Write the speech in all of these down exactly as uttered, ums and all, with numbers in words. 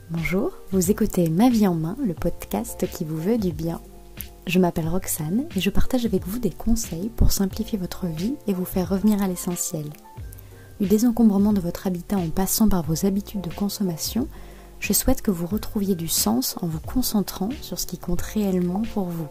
Bonjour, vous écoutez Ma vie en main, le podcast qui vous veut du bien. Je m'appelle Roxane et je partage avec vous des conseils pour simplifier votre vie et vous faire revenir à l'essentiel. Du désencombrement de votre habitat en passant par vos habitudes de consommation, je souhaite que vous retrouviez du sens en vous concentrant sur ce qui compte réellement pour vous.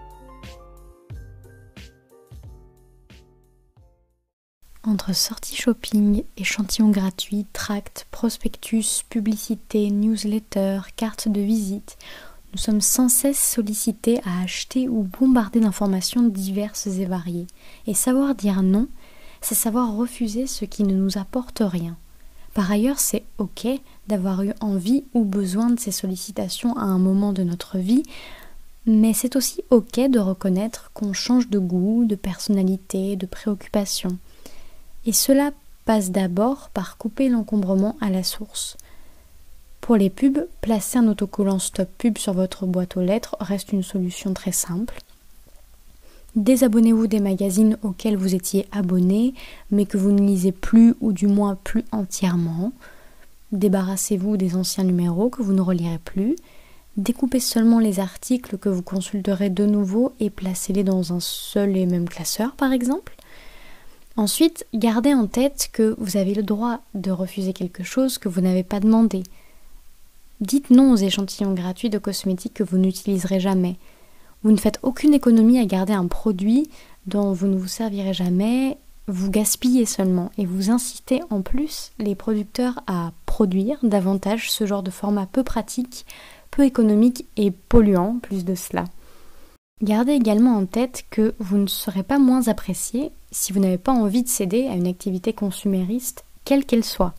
Entre sorties shopping, échantillons gratuits, tracts, prospectus, publicités, newsletters, cartes de visite, nous sommes sans cesse sollicités à acheter ou bombarder d'informations diverses et variées. Et savoir dire non, c'est savoir refuser ce qui ne nous apporte rien. Par ailleurs, c'est ok d'avoir eu envie ou besoin de ces sollicitations à un moment de notre vie, mais c'est aussi ok de reconnaître qu'on change de goût, de personnalité, de préoccupation. Et cela passe d'abord par couper l'encombrement à la source. Pour les pubs, placer un autocollant Stop Pub sur votre boîte aux lettres reste une solution très simple. Désabonnez-vous des magazines auxquels vous étiez abonné, mais que vous ne lisez plus ou du moins plus entièrement. Débarrassez-vous des anciens numéros que vous ne relirez plus. Découpez seulement les articles que vous consulterez de nouveau et placez-les dans un seul et même classeur par exemple. Ensuite, gardez en tête que vous avez le droit de refuser quelque chose que vous n'avez pas demandé. Dites non aux échantillons gratuits de cosmétiques que vous n'utiliserez jamais. Vous ne faites aucune économie à garder un produit dont vous ne vous servirez jamais, vous gaspillez seulement et vous incitez en plus les producteurs à produire davantage ce genre de format peu pratique, peu économique et polluant, plus de cela. Gardez également en tête que vous ne serez pas moins apprécié si vous n'avez pas envie de céder à une activité consumériste, quelle qu'elle soit.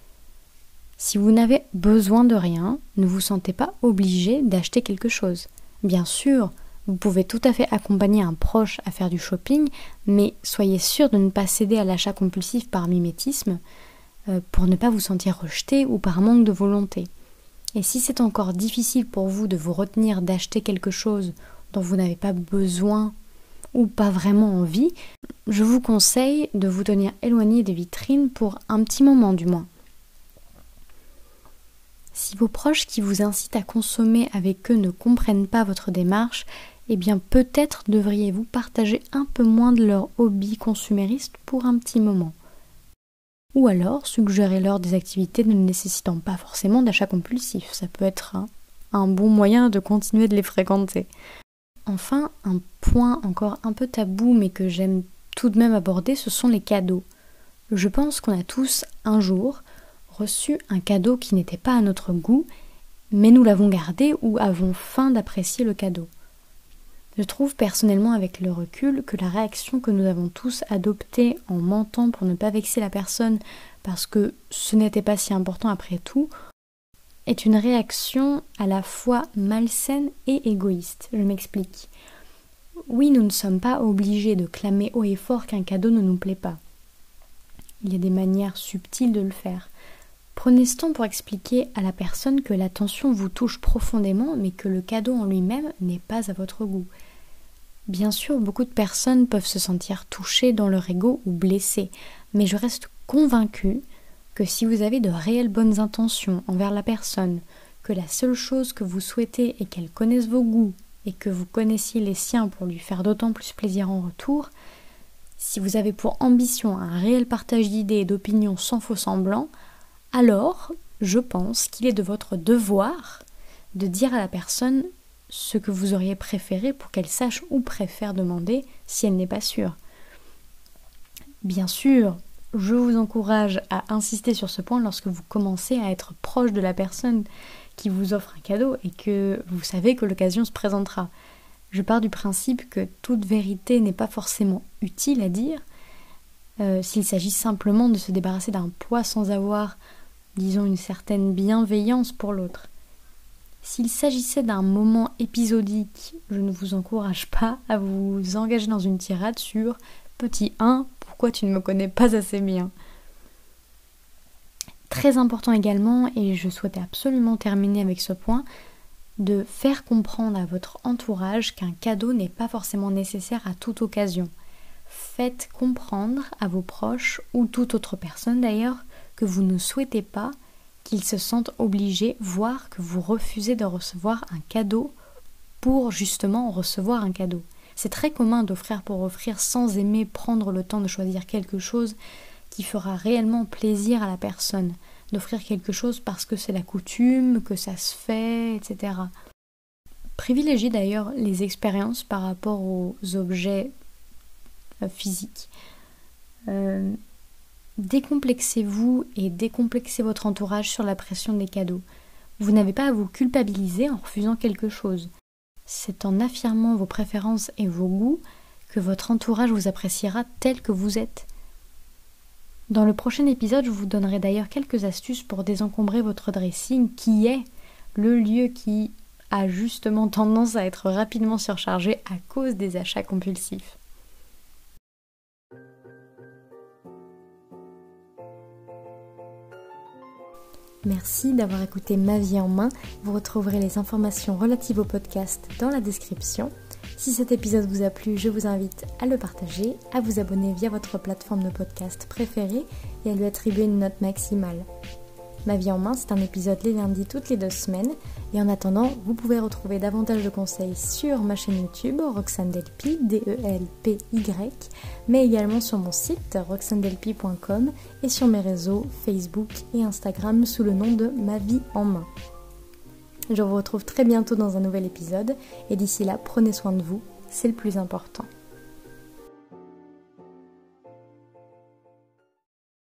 Si vous n'avez besoin de rien, ne vous sentez pas obligé d'acheter quelque chose. Bien sûr, vous pouvez tout à fait accompagner un proche à faire du shopping, mais soyez sûr de ne pas céder à l'achat compulsif par mimétisme euh, pour ne pas vous sentir rejeté ou par manque de volonté. Et si c'est encore difficile pour vous de vous retenir d'acheter quelque chose dont vous n'avez pas besoin ou pas vraiment envie, je vous conseille de vous tenir éloigné des vitrines pour un petit moment du moins. Si vos proches qui vous incitent à consommer avec eux ne comprennent pas votre démarche, eh bien peut-être devriez-vous partager un peu moins de leur hobby consumériste pour un petit moment. Ou alors suggérez-leur des activités ne nécessitant pas forcément d'achat compulsif, ça peut être un, un bon moyen de continuer de les fréquenter. Enfin, un point encore un peu tabou mais que j'aime tout de même aborder, ce sont les cadeaux. Je pense qu'on a tous, un jour, reçu un cadeau qui n'était pas à notre goût, mais nous l'avons gardé ou avons faim d'apprécier le cadeau. Je trouve personnellement avec le recul que la réaction que nous avons tous adoptée en mentant pour ne pas vexer la personne parce que ce n'était pas si important après tout, est une réaction à la fois malsaine et égoïste. Je m'explique. Oui, nous ne sommes pas obligés de clamer haut et fort qu'un cadeau ne nous plaît pas. Il y a des manières subtiles de le faire. Prenez ce temps pour expliquer à la personne que l'attention vous touche profondément, mais que le cadeau en lui-même n'est pas à votre goût. Bien sûr, beaucoup de personnes peuvent se sentir touchées dans leur ego ou blessées, mais je reste convaincue que si vous avez de réelles bonnes intentions envers la personne, que la seule chose que vous souhaitez est qu'elle connaisse vos goûts et que vous connaissiez les siens pour lui faire d'autant plus plaisir en retour, si vous avez pour ambition un réel partage d'idées et d'opinions sans faux semblant, alors je pense qu'il est de votre devoir de dire à la personne ce que vous auriez préféré pour qu'elle sache ou préfère demander si elle n'est pas sûre. Bien sûr, je vous encourage à insister sur ce point lorsque vous commencez à être proche de la personne qui vous offre un cadeau et que vous savez que l'occasion se présentera. Je pars du principe que toute vérité n'est pas forcément utile à dire euh, s'il s'agit simplement de se débarrasser d'un poids sans avoir, disons, une certaine bienveillance pour l'autre. S'il s'agissait d'un moment épisodique, je ne vous encourage pas à vous engager dans une tirade sur « Petit un, pourquoi tu ne me connais pas assez bien ?» Très important également, et je souhaitais absolument terminer avec ce point, de faire comprendre à votre entourage qu'un cadeau n'est pas forcément nécessaire à toute occasion. Faites comprendre à vos proches, ou toute autre personne d'ailleurs, que vous ne souhaitez pas qu'ils se sentent obligés, voire que vous refusez de recevoir un cadeau pour justement recevoir un cadeau. C'est très commun d'offrir pour offrir sans aimer prendre le temps de choisir quelque chose qui fera réellement plaisir à la personne. D'offrir quelque chose parce que c'est la coutume, que ça se fait, et cetera. Privilégiez d'ailleurs les expériences par rapport aux objets euh, physiques. Euh, décomplexez-vous et décomplexez votre entourage sur la pression des cadeaux. Vous n'avez pas à vous culpabiliser en refusant quelque chose. C'est en affirmant vos préférences et vos goûts que votre entourage vous appréciera tel que vous êtes. Dans le prochain épisode, je vous donnerai d'ailleurs quelques astuces pour désencombrer votre dressing, qui est le lieu qui a justement tendance à être rapidement surchargé à cause des achats compulsifs. Merci d'avoir écouté Ma vie en main. Vous retrouverez les informations relatives au podcast dans la description. Si cet épisode vous a plu, je vous invite à le partager, à vous abonner via votre plateforme de podcast préférée et à lui attribuer une note maximale. Ma vie en main, c'est un épisode les lundis toutes les deux semaines. Et en attendant, vous pouvez retrouver davantage de conseils sur ma chaîne YouTube, Roxane Delpy, D E L P Y, mais également sur mon site, roxane delpy point com, et sur mes réseaux Facebook et Instagram sous le nom de Ma vie en main. Je vous retrouve très bientôt dans un nouvel épisode, et d'ici là, prenez soin de vous, c'est le plus important.